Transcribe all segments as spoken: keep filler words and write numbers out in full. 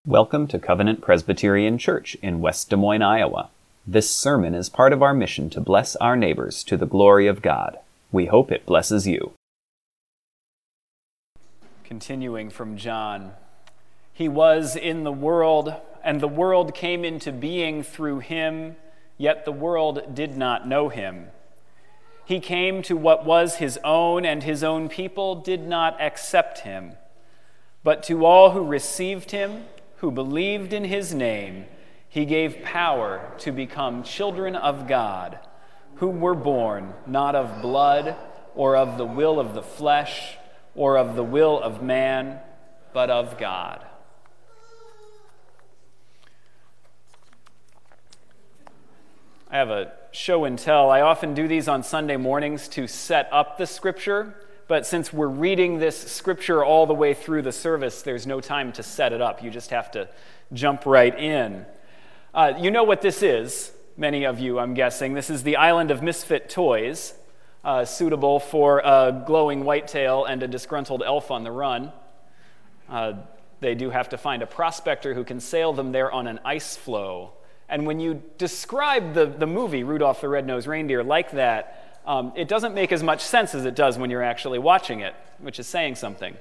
Welcome to Covenant Presbyterian Church in West Des Moines, Iowa. This sermon is part of our mission to bless our neighbors to the glory of God. We hope it blesses you. Continuing from John, He was in the world, and the world came into being through him, yet the world did not know him. He came to what was his own, and his own people did not accept him. But to all who received him, who believed in his name, he gave power to become children of God, who were born not of blood, or of the will of the flesh, or of the will of man, but of God. I have a show and tell. I often do these on Sunday mornings to set up the scripture, but since we're reading this scripture all the way through the service, there's no time to set it up. You just have to jump right in. Uh, you know what this is, many of you, I'm guessing. This is the Island of Misfit Toys, uh, suitable for a glowing whitetail and a disgruntled elf on the run. Uh, they do have to find a prospector who can sail them there on an ice floe. And when you describe the, the movie, Rudolph the Red-Nosed Reindeer, like that, um, it doesn't make as much sense as it does when you're actually watching it, which is saying something.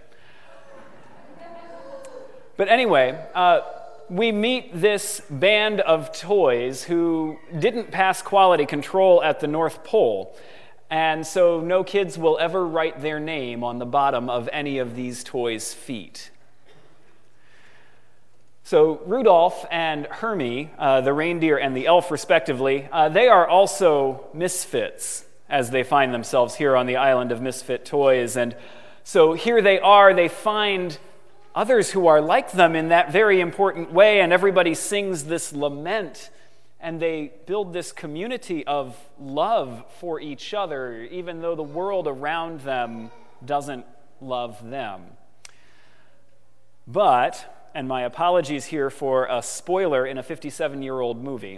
But anyway, uh, we meet this band of toys who didn't pass quality control at the North Pole, and so no kids will ever write their name on the bottom of any of these toys' feet. So Rudolph and Hermie, uh, the reindeer and the elf respectively, uh, they are also misfits as they find themselves here on the Island of Misfit Toys. And so here they are, they find others who are like them in that very important way, and everybody sings this lament, and they build this community of love for each other, even though the world around them doesn't love them. But and my apologies here for a spoiler in a fifty-seven-year-old movie,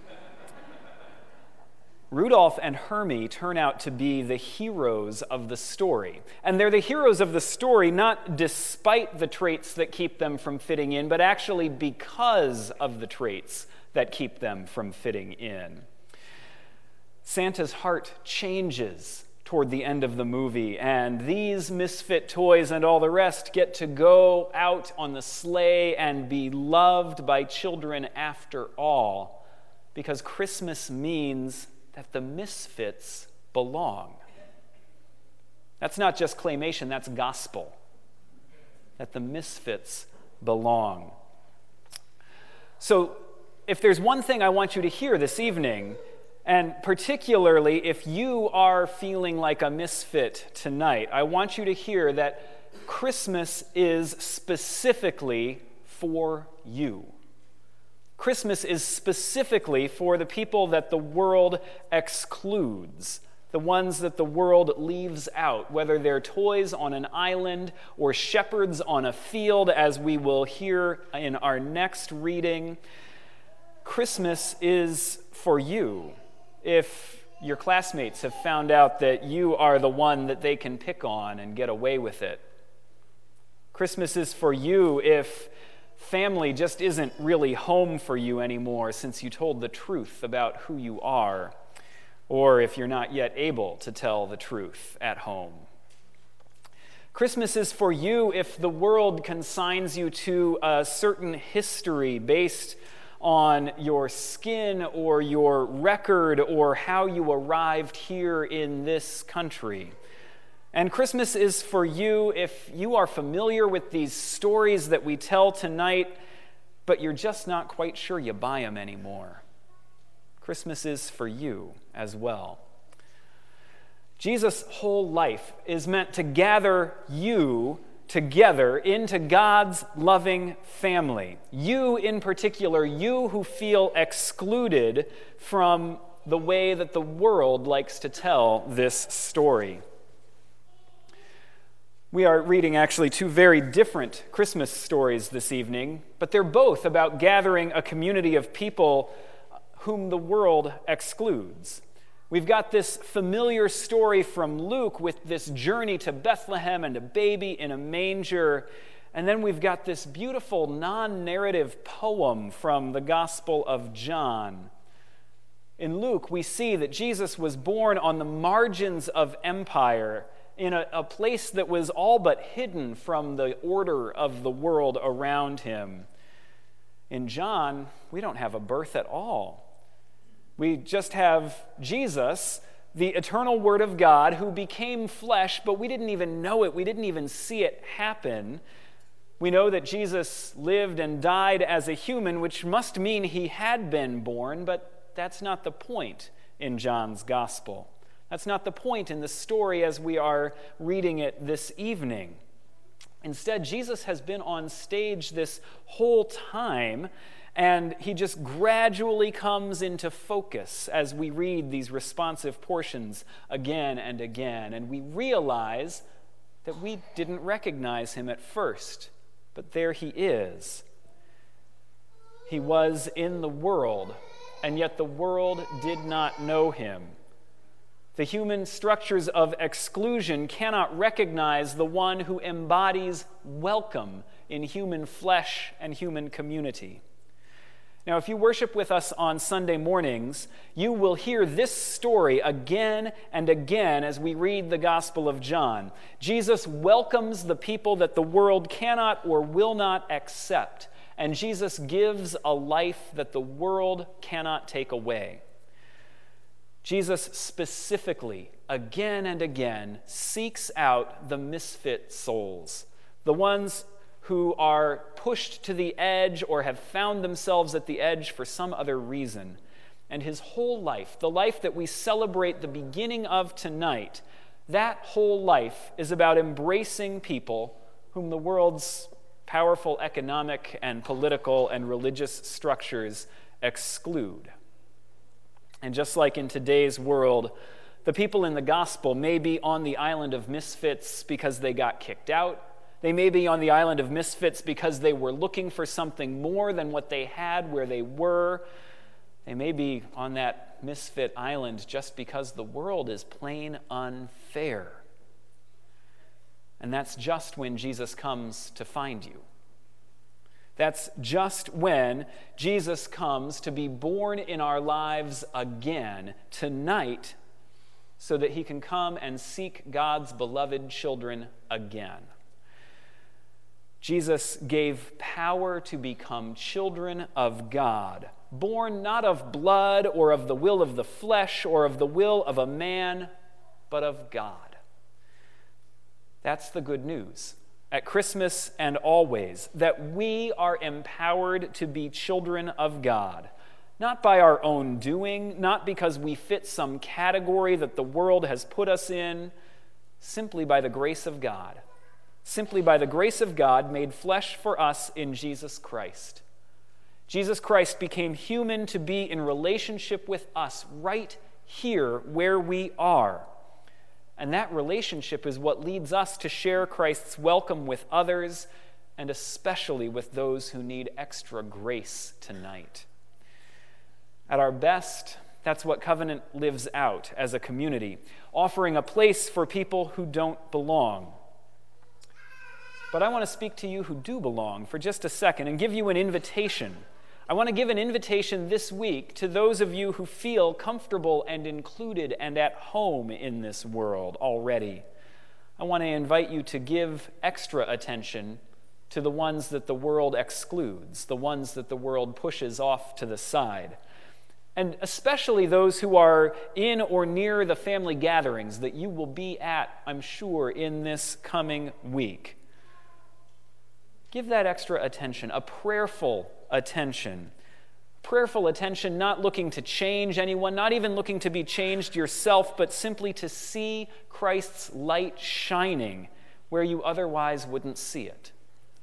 Rudolph and Hermie turn out to be the heroes of the story. And they're the heroes of the story not despite the traits that keep them from fitting in, but actually because of the traits that keep them from fitting in. Santa's heart changes toward the end of the movie, and these misfit toys and all the rest get to go out on the sleigh and be loved by children after all, because Christmas means that the misfits belong. That's not just claymation, that's gospel. That the misfits belong. So, if there's one thing I want you to hear this evening, and particularly if you are feeling like a misfit tonight, I want you to hear that Christmas is specifically for you. Christmas is specifically for the people that the world excludes, the ones that the world leaves out, whether they're toys on an island or shepherds on a field, as we will hear in our next reading. Christmas is for you. If your classmates have found out that you are the one that they can pick on and get away with it. Christmas is for you if family just isn't really home for you anymore since you told the truth about who you are, or if you're not yet able to tell the truth at home. Christmas is for you if the world consigns you to a certain history based on your skin or your record or how you arrived here in this country. And Christmas is for you if you are familiar with these stories that we tell tonight, but you're just not quite sure you buy them anymore. Christmas is for you as well. Jesus' whole life is meant to gather you together into God's loving family. You in particular, you who feel excluded from the way that the world likes to tell this story. We are reading actually two very different Christmas stories this evening, but they're both about gathering a community of people whom the world excludes. We've got this familiar story from Luke with this journey to Bethlehem and a baby in a manger, And then we've got this beautiful non-narrative poem from the Gospel of John. In Luke, we see that Jesus was born on the margins of empire, in a, a place that was all but hidden from the order of the world around him. In John, we don't have a birth at all. We just have Jesus, the eternal Word of God, who became flesh, but we didn't even know it. We didn't even see it happen. We know that Jesus lived and died as a human, which must mean he had been born, but that's not the point in John's Gospel. That's not the point in the story as we are reading it this evening. Instead, Jesus has been on stage this whole time, and he just gradually comes into focus as we read these responsive portions again and again. And we realize that we didn't recognize him at first, but there he is. He was in the world, and yet the world did not know him. The human structures of exclusion cannot recognize the one who embodies welcome in human flesh and human community. Now, if you worship with us on Sunday mornings, you will hear this story again and again as we read the Gospel of John. Jesus welcomes the people that the world cannot or will not accept, and Jesus gives a life that the world cannot take away. Jesus specifically, again and again, seeks out the misfit souls, the ones who are pushed to the edge or have found themselves at the edge for some other reason. And his whole life, the life that we celebrate the beginning of tonight, that whole life is about embracing people whom the world's powerful economic and political and religious structures exclude. And just like in today's world, the people in the gospel may be on the island of misfits because they got kicked out. They may be on the island of misfits because they were looking for something more than what they had where they were. They may be on that misfit island just because the world is plain unfair. And that's just when Jesus comes to find you. That's just when Jesus comes to be born in our lives again, tonight, so that he can come and seek God's beloved children again. Jesus gave power to become children of God, born not of blood or of the will of the flesh or of the will of a man, but of God. That's the good news. At Christmas and always, that we are empowered to be children of God, not by our own doing, not because we fit some category that the world has put us in, simply by the grace of God, simply by the grace of God made flesh for us in Jesus Christ. Jesus Christ became human to be in relationship with us right here where we are. And that relationship is what leads us to share Christ's welcome with others, and especially with those who need extra grace tonight. At our best, that's what Covenant lives out as a community, offering a place for people who don't belong. But I want to speak to you who do belong for just a second and give you an invitation. I want to give an invitation this week to those of you who feel comfortable and included and at home in this world already. I want to invite you to give extra attention to the ones that the world excludes, the ones that the world pushes off to the side. And especially those who are in or near the family gatherings that you will be at, I'm sure, in this coming week. Give that extra attention, a prayerful attention. Prayerful attention, not looking to change anyone, not even looking to be changed yourself, but simply to see Christ's light shining where you otherwise wouldn't see it.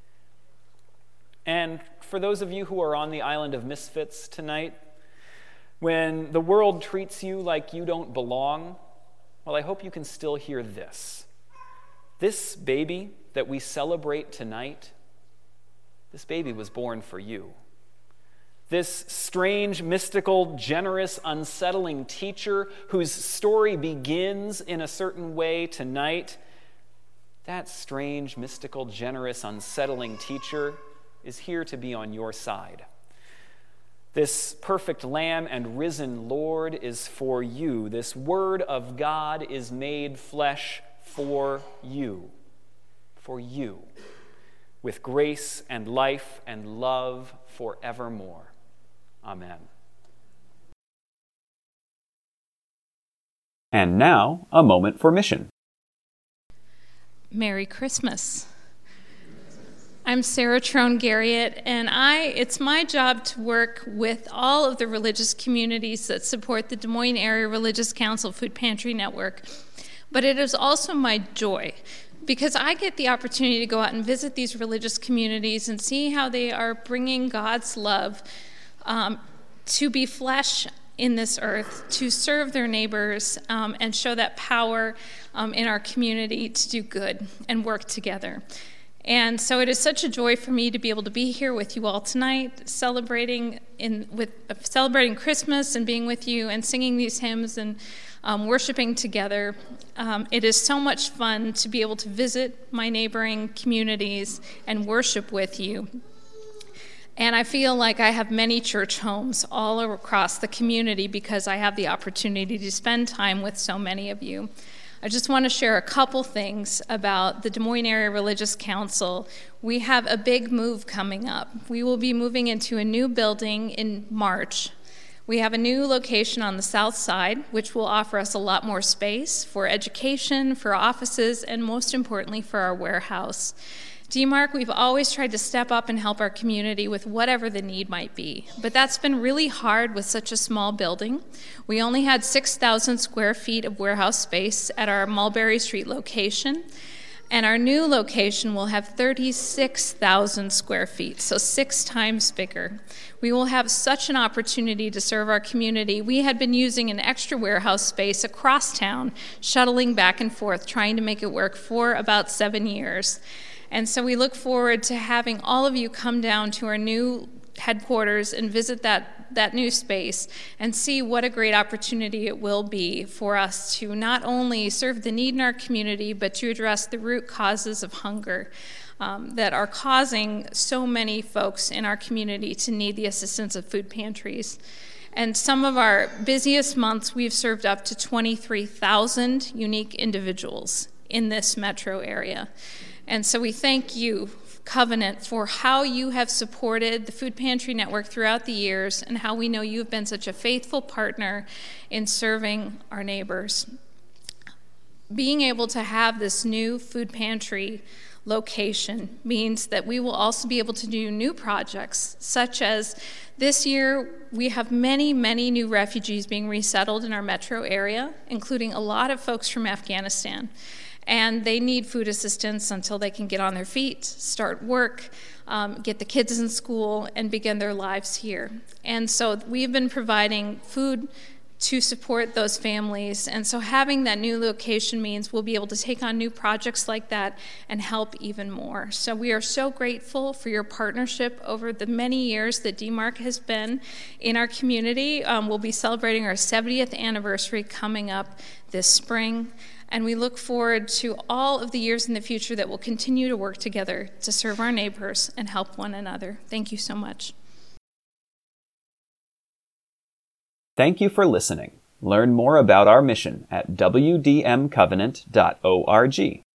And for those of you who are on the island of misfits tonight, when the world treats you like you don't belong, well, I hope you can still hear this. This baby that we celebrate tonight, this baby was born for you. This strange, mystical, generous, unsettling teacher whose story begins in a certain way tonight, that strange, mystical, generous, unsettling teacher is here to be on your side. This perfect Lamb and risen Lord is for you. This Word of God is made flesh for you, for you, with grace and life and love forevermore. Amen. And now, a moment for mission. Merry Christmas. I'm Sarah Trone Garriott, and I it's my job to work with all of the religious communities that support the Des Moines Area Religious Council Food Pantry Network. But it is also my joy, because I get the opportunity to go out and visit these religious communities and see how they are bringing God's love um, to be flesh in this earth, to serve their neighbors, um, and show that power um, in our community to do good and work together. And so it is such a joy for me to be able to be here with you all tonight, celebrating in with uh, celebrating Christmas and being with you and singing these hymns and um, worshiping together. Um, it is so much fun to be able to visit my neighboring communities and worship with you. And I feel like I have many church homes all across the community because I have the opportunity to spend time with so many of you. I just want to share a couple things about the Des Moines Area Religious Council. We have a big move coming up. We will be moving into a new building in March. We have a new location on the south side, which will offer us a lot more space for education, for offices, and most importantly, for our warehouse. D MARC, we've always tried to step up and help our community with whatever the need might be, but that's been really hard with such a small building. We only had six thousand square feet of warehouse space at our Mulberry Street location, and our new location will have thirty-six thousand square feet, so six times bigger. We will have such an opportunity to serve our community. We had been using an extra warehouse space across town, shuttling back and forth, trying to make it work for about seven years. And so we look forward to having all of you come down to our new headquarters and visit that, that new space and see what a great opportunity it will be for us to not only serve the need in our community, but to address the root causes of hunger um, that are causing so many folks in our community to need the assistance of food pantries. And some of our busiest months, we've served up to twenty-three thousand unique individuals in this metro area. And so we thank you, Covenant, for how you have supported the Food Pantry Network throughout the years and how we know you've been such a faithful partner in serving our neighbors. Being able to have this new food pantry location means that we will also be able to do new projects, such as this year we have many, many new refugees being resettled in our metro area, including a lot of folks from Afghanistan. And they need food assistance until they can get on their feet, start work, um, get the kids in school, and begin their lives here. And so we've been providing food to support those families. And so having that new location means we'll be able to take on new projects like that and help even more. So we are so grateful for your partnership over the many years that D MARC has been in our community. Um, we'll be celebrating our seventieth anniversary coming up this spring. And we look forward to all of the years in the future that we'll continue to work together to serve our neighbors and help one another. Thank you so much. Thank you for listening. Learn more about our mission at w d m covenant dot org.